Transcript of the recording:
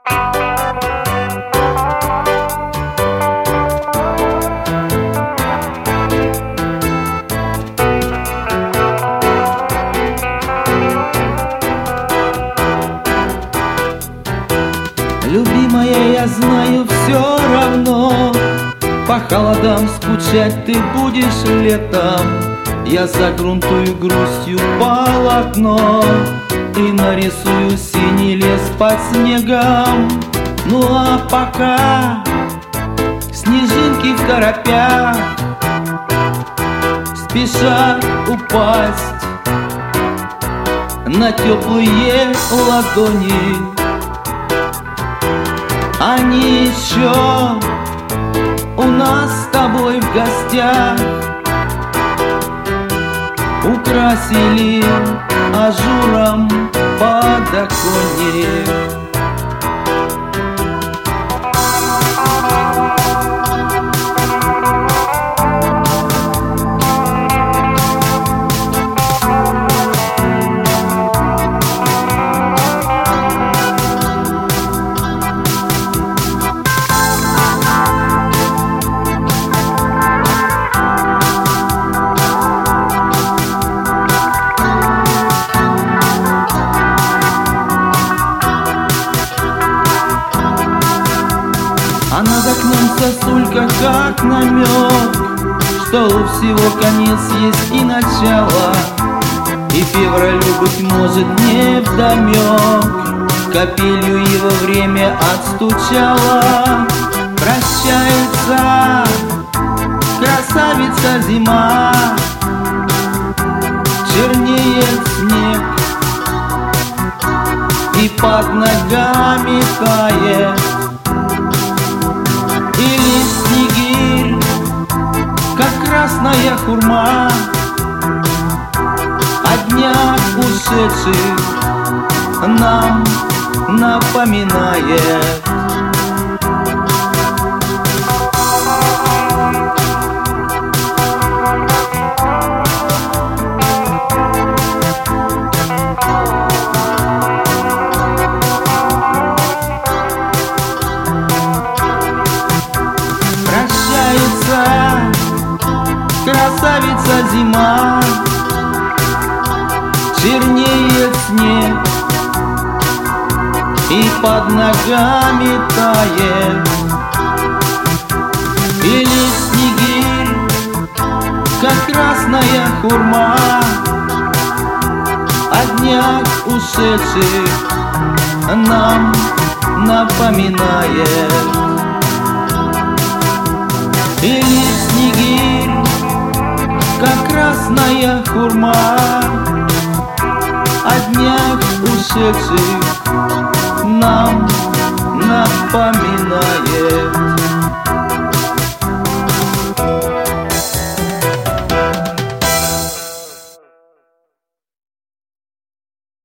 Любимая, я знаю, все равно по холодам скучать ты будешь летом. Я загрунтую грустью полотно и нарисую синий лес под снегом. Ну а пока снежинки в торопях спешат упасть на теплые ладони. Они еще у нас с тобой в гостях украсили ажуром подоконник. А над окном сосулька как намек, что у всего конец есть и начало, и февралю, быть может, не вдомек, капелью его время отстучало. Прощается красавица зима, чернеет снег и под ногами тает. Или снегирь, как красная хурма, о днях ушедших нам напоминает. Красавица зима, чернеет снег и под ногами тает. Или снегирь, как красная хурма, о днях ушедших нам напоминает. Или снегирь, как красная хурма, о днях ушедших нам напоминает.